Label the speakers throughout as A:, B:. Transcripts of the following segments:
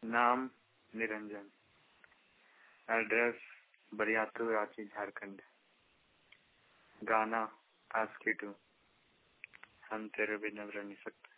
A: नाम निरंजन। एड्रेस बरियातू, रांची, झारखंड। गाना आस्की टू, हम तेरे बिना रह नहीं सकते।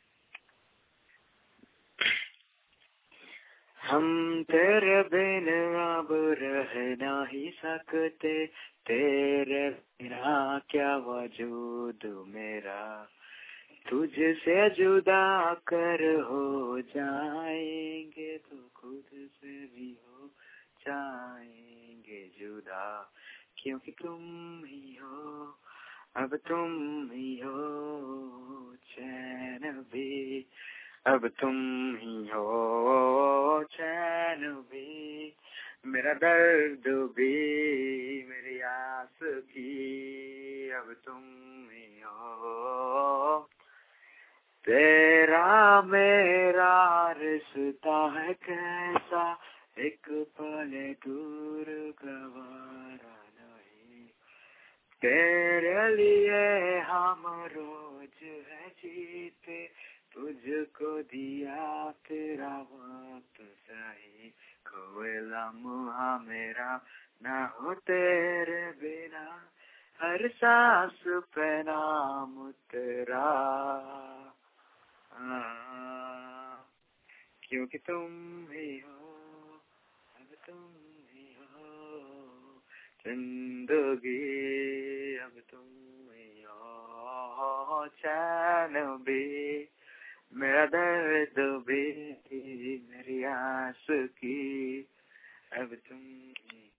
A: हम तेरे बिना अब रह नहीं सकते, तेरे बिना क्या वजूद मेरा, तुझसे जुदा कर हो जाएंगे तो खुद से भी हो जाएंगे जुदा, क्योंकि तुम ही हो, अब तुम ही हो चैन भी, अब तुम ही हो चैन भी, मेरा दर्द भी, मेरी आस की, अब तुम ही हो। तेरा मेरा रिश्ता है कैसा, एक पल दूर गवारा नहीं, तेरे लिए हम रोज है जीते, तुझको दिया तेरा वक्त सही, कोई लम्हा मेरा ना हो तेरे बिना, हर सांस पे नाम तेरा, क्योंकि तुम ही हो, अब तुम ही हो जिंदगी, अब तुम ही हो चैन भी, मेरा दर्द भी, मेरी आस की, अब तुम ही